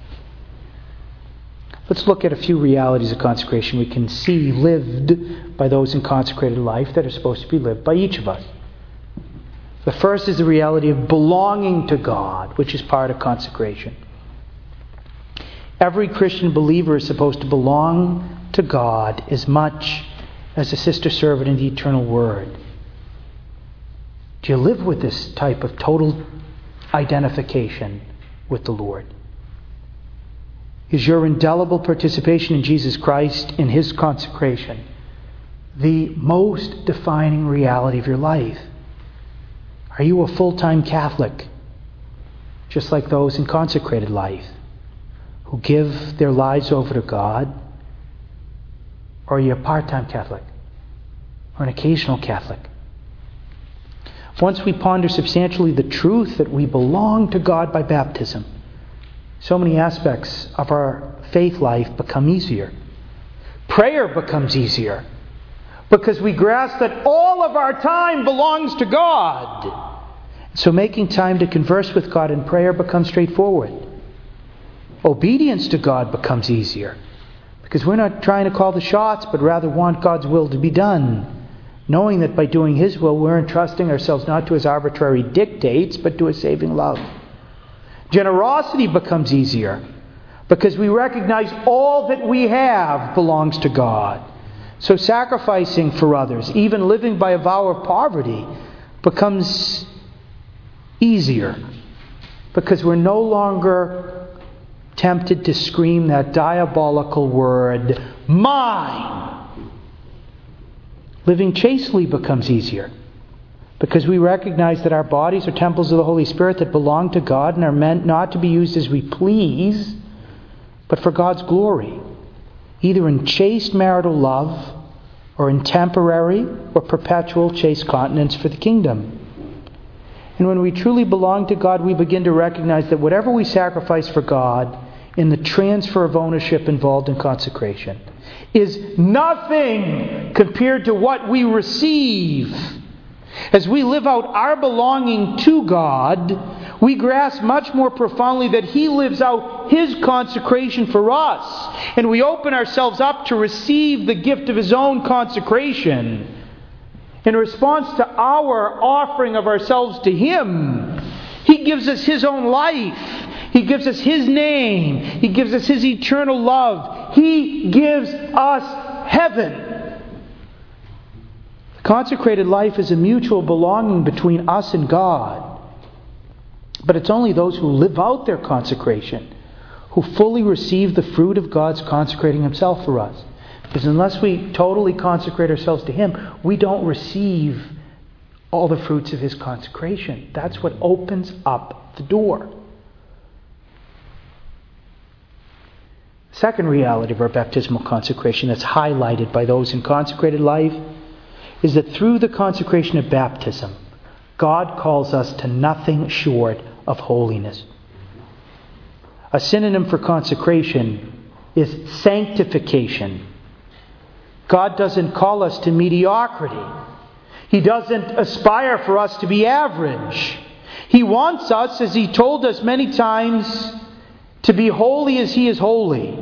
Let's look at a few realities of consecration we can see lived by those in consecrated life that are supposed to be lived by each of us. The first is the reality of belonging to God, which is part of consecration. Every Christian believer is supposed to belong to God as much as a sister servant in the eternal Word. Do you live with this type of total identification with the Lord? Is your indelible participation in Jesus Christ, in His consecration, the most defining reality of your life? Are you a full-time Catholic, just like those in consecrated life, who give their lives over to God? Or are you a part-time Catholic? Or an occasional Catholic? Once we ponder substantially the truth that we belong to God by baptism, so many aspects of our faith life become easier. Prayer becomes easier because we grasp that all of our time belongs to God. So making time to converse with God in prayer becomes straightforward. Obedience to God becomes easier because we're not trying to call the shots, but rather want God's will to be done, knowing that by doing His will, we're entrusting ourselves not to His arbitrary dictates, but to His saving love. Generosity becomes easier because we recognize all that we have belongs to God. So sacrificing for others, even living by a vow of poverty, becomes easier because we're no longer tempted to scream that diabolical word, mine. Living chastely becomes easier because we recognize that our bodies are temples of the Holy Spirit that belong to God and are meant not to be used as we please, but for God's glory, either in chaste marital love or in temporary or perpetual chaste continence for the kingdom. And when we truly belong to God, we begin to recognize that whatever we sacrifice for God in the transfer of ownership involved in consecration is nothing compared to what we receive. As we live out our belonging to God, we grasp much more profoundly that He lives out His consecration for us. And we open ourselves up to receive the gift of His own consecration. In response to our offering of ourselves to Him, He gives us His own life. He gives us His name. He gives us His eternal love. He gives us heaven. Consecrated life is a mutual belonging between us and God. But it's only those who live out their consecration who fully receive the fruit of God's consecrating Himself for us. Because unless we totally consecrate ourselves to Him, we don't receive all the fruits of His consecration. That's what opens up the door. Second reality of our baptismal consecration that's highlighted by those in consecrated life is that through the consecration of baptism, God calls us to nothing short of holiness. A synonym for consecration is sanctification. God doesn't call us to mediocrity. He doesn't aspire for us to be average. He wants us, as He told us many times, to be holy as He is holy.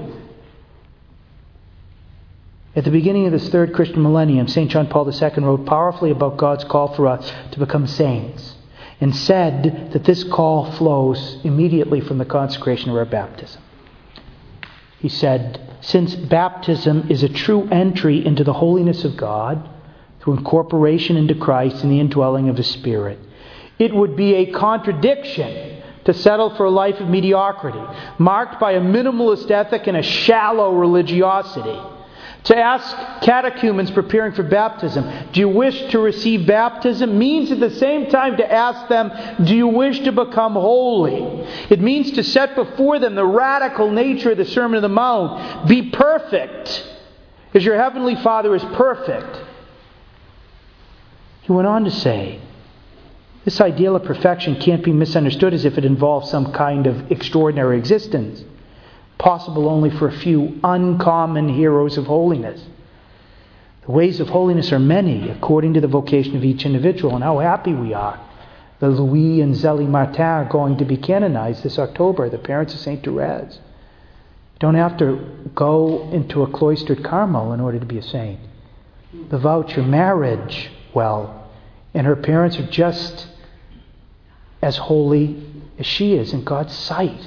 At the beginning of this third Christian millennium, Saint John Paul the Second wrote powerfully about God's call for us to become saints, and said that this call flows immediately from the consecration of our baptism. He said, since baptism is a true entry into the holiness of God, through incorporation into Christ and the indwelling of His Spirit, it would be a contradiction to settle for a life of mediocrity, marked by a minimalist ethic and a shallow religiosity. To ask catechumens preparing for baptism, do you wish to receive baptism, means at the same time to ask them, do you wish to become holy? It means to set before them the radical nature of the Sermon on the Mount. Be perfect, as your Heavenly Father is perfect. He went on to say, this ideal of perfection can't be misunderstood as if it involves some kind of extraordinary existence, possible only for a few uncommon heroes of holiness. The ways of holiness are many, according to the vocation of each individual, and how happy we are. The Louis and Zélie Martin are going to be canonized this October, the parents of Saint Therese. You don't have to go into a cloistered Carmel in order to be a saint. The voucher marriage, well, and her parents are just as holy as she is in God's sight.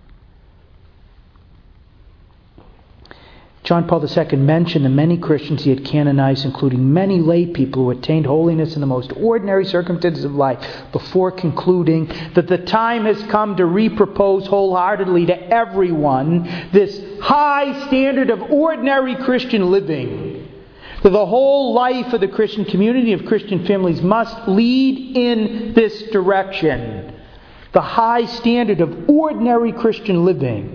John Paul the Second mentioned the many Christians he had canonized, including many lay people who attained holiness in the most ordinary circumstances of life, before concluding that the time has come to repropose wholeheartedly to everyone this high standard of ordinary Christian living. That the whole life of the Christian community, of Christian families, must lead in this direction. The high standard of ordinary Christian living.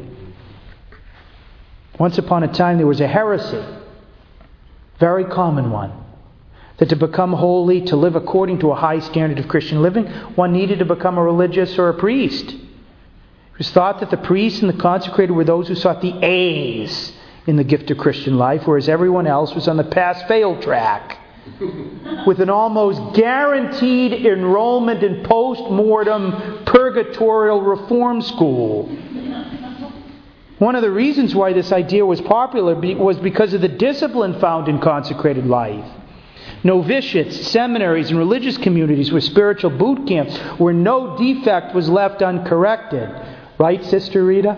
Once upon a time there was a heresy, very common one, that to become holy, to live according to a high standard of Christian living, one needed to become a religious or a priest. It was thought that the priests and the consecrated were those who sought the A's in the gift of Christian life, whereas everyone else was on the pass-fail track, with an almost guaranteed enrollment in post-mortem purgatorial reform school. One of the reasons why this idea was popular was because of the discipline found in consecrated life. Novitiates, seminaries, and religious communities were spiritual boot camps where no defect was left uncorrected. Right, Sister Rita?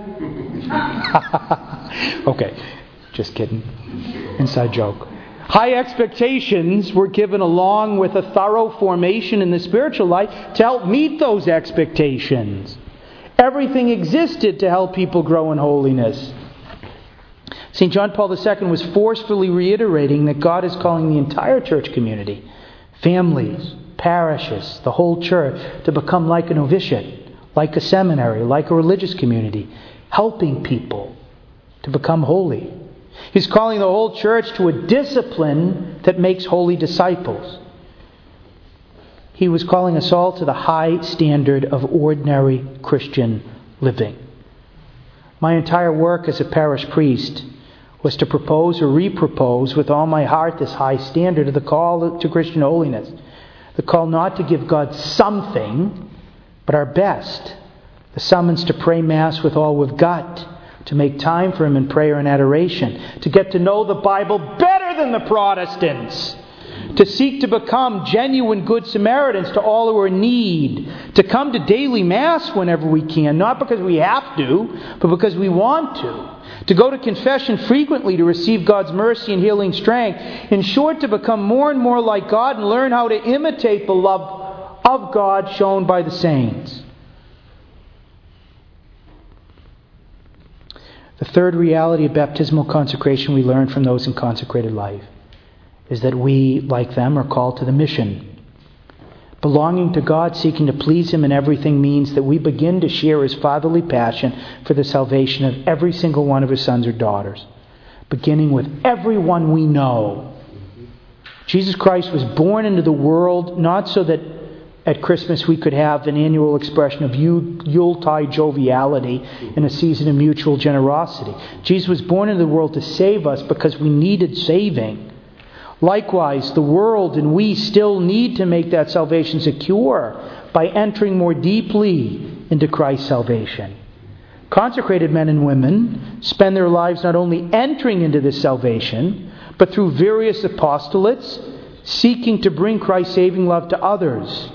Okay, just kidding. Inside joke. High expectations were given along with a thorough formation in the spiritual life to help meet those expectations. Everything existed to help people grow in holiness. Saint John Paul the Second was forcefully reiterating that God is calling the entire church community, families, parishes, the whole church, to become like a novitiate, like a seminary, like a religious community, helping people to become holy. He's calling the whole church to a discipline that makes holy disciples. He was calling us all to the high standard of ordinary Christian living. My entire work as a parish priest was to propose or repropose with all my heart this high standard of the call to Christian holiness. The call not to give God something, but our best. The summons to pray Mass with all we've got, to make time for Him in prayer and adoration, to get to know the Bible better than the Protestants, to seek to become genuine Good Samaritans to all who are in need, to come to daily Mass whenever we can, not because we have to, but because we want to, to go to confession frequently to receive God's mercy and healing strength, in short, to become more and more like God and learn how to imitate the love of God shown by the saints. The third reality of baptismal consecration we learn from those in consecrated life is that we, like them, are called to the mission. Belonging to God, seeking to please Him in everything, means that we begin to share His fatherly passion for the salvation of every single one of His sons or daughters, beginning with everyone we know. Jesus Christ was born into the world not so that at Christmas we could have an annual expression of Yuletide joviality in a season of mutual generosity. Jesus was born into the world to save us because we needed saving. Likewise, the world and we still need to make that salvation secure by entering more deeply into Christ's salvation. Consecrated men and women spend their lives not only entering into this salvation, but through various apostolates, seeking to bring Christ's saving love to others.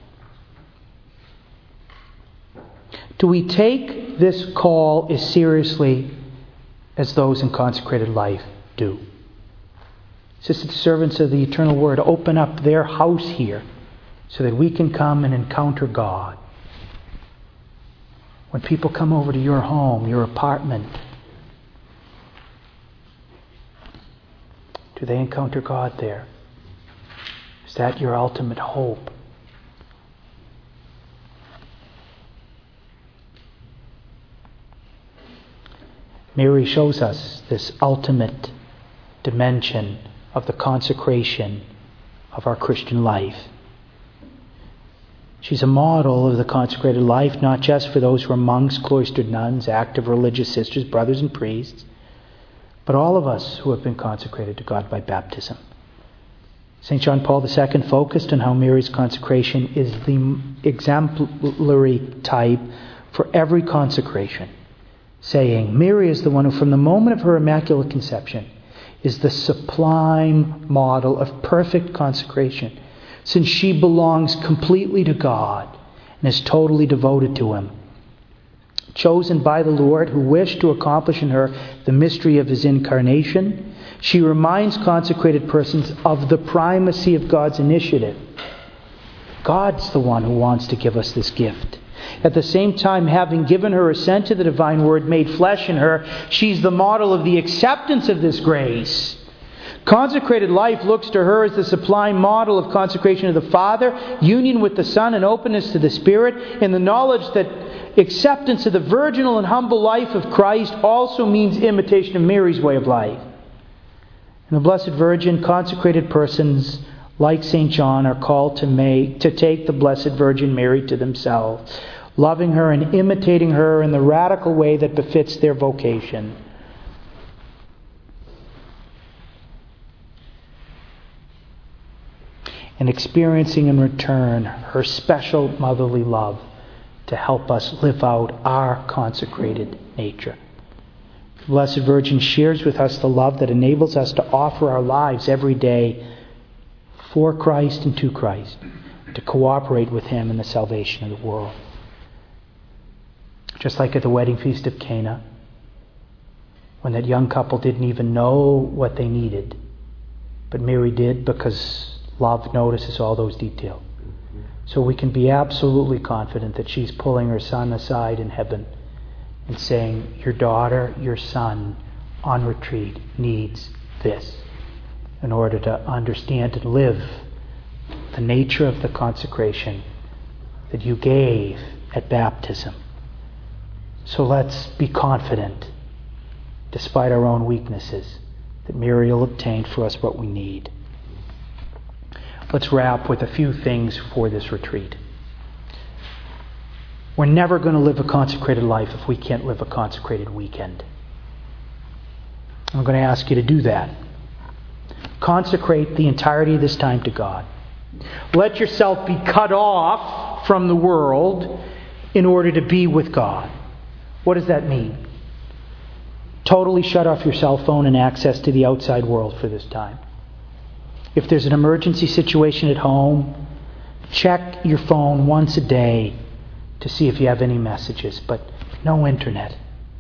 Do we take this call as seriously as those in consecrated life do? It's the servants of the eternal Word open up their house here so that we can come and encounter God. When people come over to your home, your apartment, do they encounter God there? Is that your ultimate hope? Mary shows us this ultimate dimension of the consecration of our Christian life. She's a model of the consecrated life, not just for those who are monks, cloistered nuns, active religious sisters, brothers and priests, but all of us who have been consecrated to God by baptism. Saint John Paul the Second focused on how Mary's consecration is the exemplary type for every consecration, saying, Mary is the one who from the moment of her immaculate conception is the sublime model of perfect consecration, since she belongs completely to God and is totally devoted to Him. Chosen by the Lord, who wished to accomplish in her the mystery of His incarnation, she reminds consecrated persons of the primacy of God's initiative. God's the one who wants to give us this gift. At the same time, having given her assent to the divine Word made flesh in her, she's the model of the acceptance of this grace. Consecrated life looks to her as the sublime model of consecration of the Father, union with the Son, and openness to the Spirit, in the knowledge that acceptance of the virginal and humble life of Christ also means imitation of Mary's way of life. And the Blessed Virgin, consecrated persons like Saint John are called to make to take the Blessed Virgin Mary to themselves, loving her and imitating her in the radical way that befits their vocation. And experiencing in return her special motherly love to help us live out our consecrated nature. The Blessed Virgin shares with us the love that enables us to offer our lives every day for Christ and to Christ, to cooperate with Him in the salvation of the world. Just like at the wedding feast of Cana, when that young couple didn't even know what they needed, but Mary did, because love notices all those details. So we can be absolutely confident that she's pulling her son aside in heaven and saying, your daughter, your son, on retreat, needs this in order to understand and live the nature of the consecration that you gave at baptism. So let's be confident, despite our own weaknesses, that Mary will obtain for us what we need. Let's wrap with a few things for this retreat. We're never going to live a consecrated life if we can't live a consecrated weekend. I'm going to ask you to do that. Consecrate the entirety of this time to God. Let yourself be cut off from the world in order to be with God. What does that mean? Totally shut off your cell phone and access to the outside world for this time. If there's an emergency situation at home, check your phone once a day to see if you have any messages, but no internet.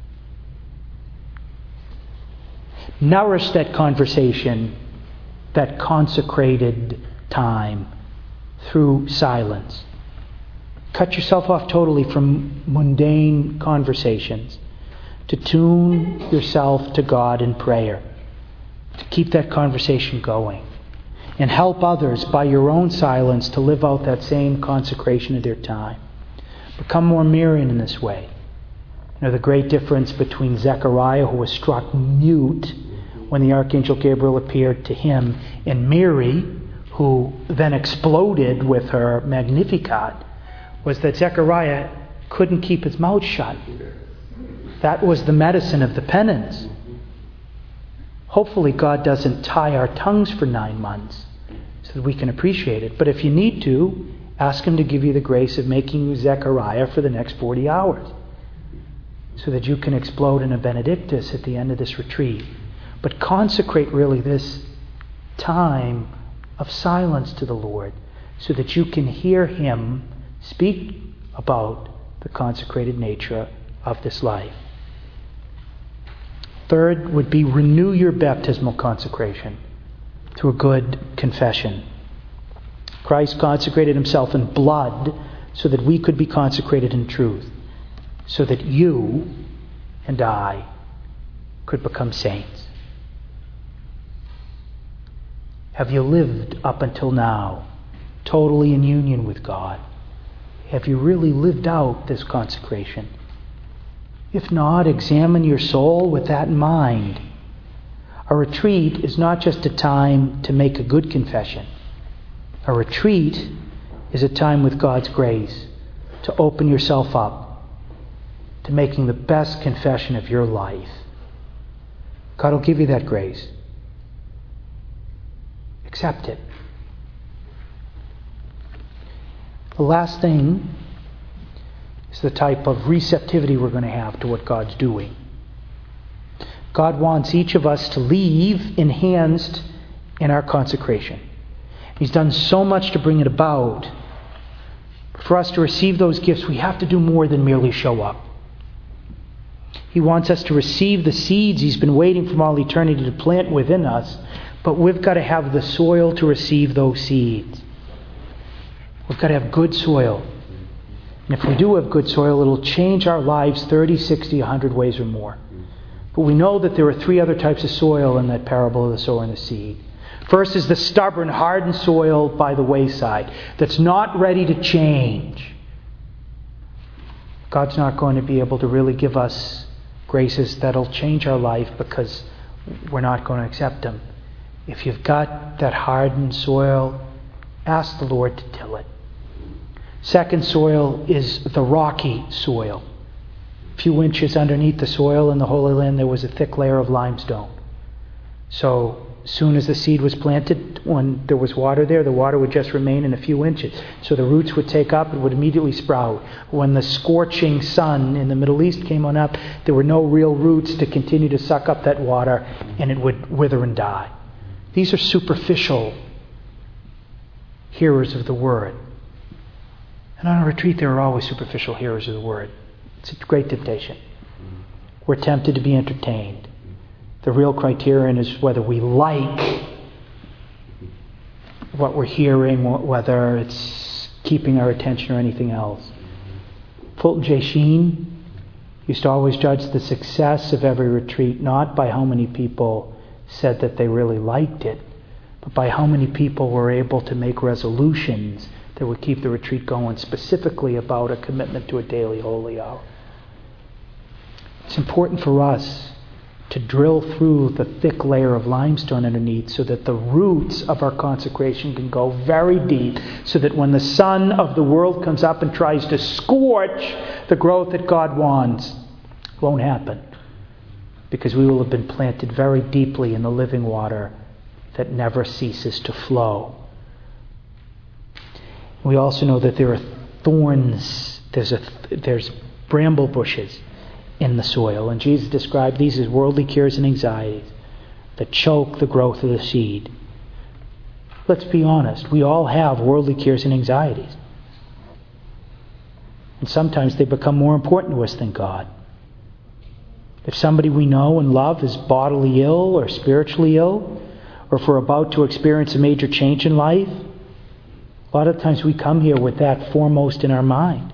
Nourish that conversation, that consecrated time, through silence. Cut yourself off totally from mundane conversations to tune yourself to God in prayer, to keep that conversation going, and help others by your own silence to live out that same consecration of their time. Become more Marian in this way. You know, the great difference between Zechariah, who was struck mute when the Archangel Gabriel appeared to him, and Mary, who then exploded with her Magnificat, was that Zechariah couldn't keep his mouth shut. That was the medicine of the penance. Hopefully God doesn't tie our tongues for nine months so that we can appreciate it. But if you need to, ask him to give you the grace of making you Zechariah for the next forty hours so that you can explode in a Benedictus at the end of this retreat. But consecrate really this time of silence to the Lord so that you can hear him speak about the consecrated nature of this life. Third would be renew your baptismal consecration through a good confession. Christ consecrated himself in blood so that we could be consecrated in truth, so that you and I could become saints. Have you lived up until now totally in union with God? Have you really lived out this consecration? If not, examine your soul with that in mind. A retreat is not just a time to make a good confession. A retreat is a time with God's grace to open yourself up to making the best confession of your life. God will give you that grace. Accept it. The last thing is the type of receptivity we're going to have to what God's doing. God wants each of us to leave enhanced in our consecration. He's done so much to bring it about. For us to receive those gifts, we have to do more than merely show up. He wants us to receive the seeds He's been waiting from all eternity to plant within us, but we've got to have the soil to receive those seeds. We've got to have good soil. And if we do have good soil, it'll change our lives thirty, sixty, one hundred ways or more. But we know that there are three other types of soil in that parable of the sower and the seed. First is the stubborn, hardened soil by the wayside that's not ready to change. God's not going to be able to really give us graces that'll change our life because we're not going to accept them. If you've got that hardened soil, ask the Lord to till it. Second soil is the rocky soil. A few inches underneath the soil in the Holy Land, there was a thick layer of limestone. So as soon as the seed was planted, when there was water there, the water would just remain in a few inches. So the roots would take up, it would immediately sprout. When the scorching sun in the Middle East came on up, there were no real roots to continue to suck up that water, and it would wither and die. These are superficial hearers of the Word. And on a retreat, there are always superficial hearers of the Word. It's a great temptation. We're tempted to be entertained. The real criterion is whether we like what we're hearing, whether it's keeping our attention or anything else. Fulton J. Sheen used to always judge the success of every retreat not by how many people said that they really liked it, but by how many people were able to make resolutions that would keep the retreat going, specifically about a commitment to a daily holy hour. It's important for us to drill through the thick layer of limestone underneath so that the roots of our consecration can go very deep, so that when the sun of the world comes up and tries to scorch the growth that God wants, it won't happen, because we will have been planted very deeply in the living water that never ceases to flow. We also know that there are thorns, there's a there's bramble bushes in the soil. And Jesus described these as worldly cares and anxieties that choke the growth of the seed. Let's be honest, we all have worldly cares and anxieties. And sometimes they become more important to us than God. If somebody we know and love is bodily ill or spiritually ill, or if we're about to experience a major change in life, a lot of times we come here with that foremost in our mind.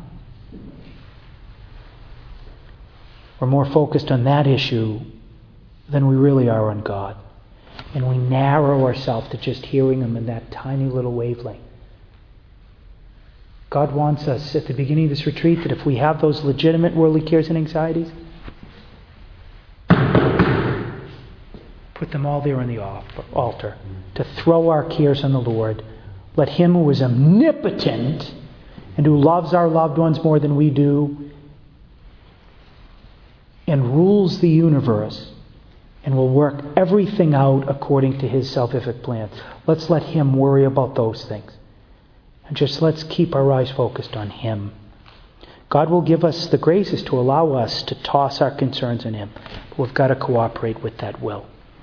We're more focused on that issue than we really are on God. And we narrow ourselves to just hearing Him in that tiny little wavelength. God wants us at the beginning of this retreat that if we have those legitimate worldly cares and anxieties, put them all there on the altar. To throw our cares on the Lord. Let Him who is omnipotent and who loves our loved ones more than we do and rules the universe and will work everything out according to his salvific plan. Let's let him worry about those things. And just let's keep our eyes focused on him. God will give us the graces to allow us to toss our concerns on him. But we've got to cooperate with that will.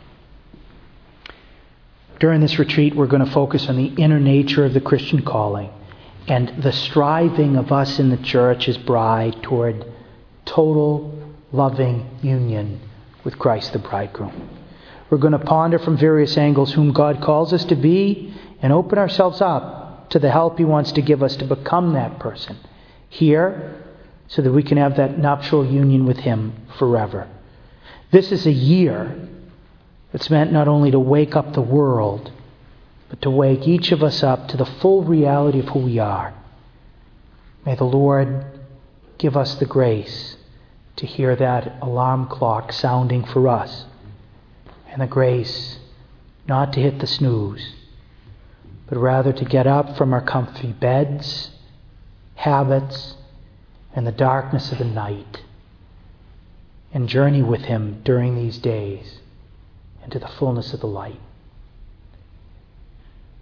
During this retreat, we're going to focus on the inner nature of the Christian calling and the striving of us in the church as bride toward total, loving union with Christ the bridegroom. We're going to ponder from various angles whom God calls us to be and open ourselves up to the help he wants to give us to become that person here so that we can have that nuptial union with him forever. This is a year that's meant not only to wake up the world, but to wake each of us up to the full reality of who we are. May the Lord give us the grace to hear that alarm clock sounding for us, and the grace not to hit the snooze, but rather to get up from our comfy beds, habits, and the darkness of the night, and journey with him during these days into the fullness of the light.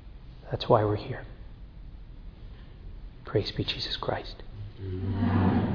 That's why we're here. Praise be Jesus Christ. Amen.